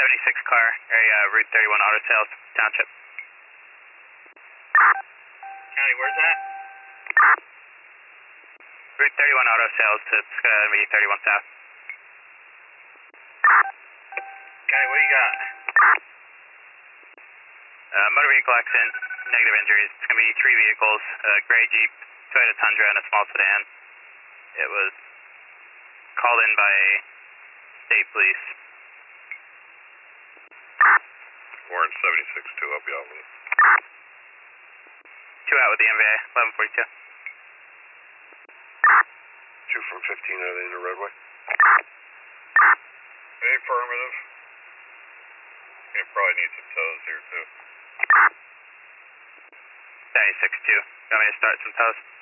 76 car, area Route 31 Auto Sales, Township. County, where's that? Route 31 Auto Sales, it's gonna be 31 South. County, what do you got? Motor vehicle accident, negative injuries. It's gonna be 3 vehicles, a gray Jeep, Toyota Tundra, and a small sedan. It was called in by state police. Warrant 76-2, I'll be out with it. 2 out with the MVA, 1142. 2 from 15, are they in the roadway? Affirmative. You probably need some tows here too. 76-2, you want me to start some tows?